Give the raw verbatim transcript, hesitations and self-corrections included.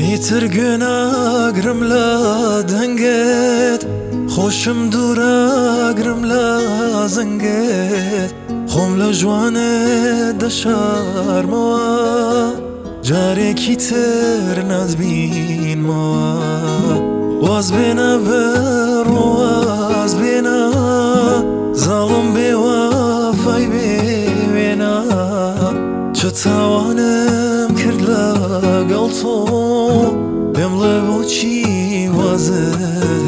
ئیتر گوێناگرم لە دەنگێت، خۆشم دووراگرم لە زەنگێت، خۆم لە ژوانێت دەشارمەوە، جارێکی تر ناتبینمەوە. واز بێنە بەڕ واز بێنە، زاڵم بێوەفای بێوێنە، چ تاوانم کرد لەگەڵ تۆ، پێم بڵێ بۆچی وازت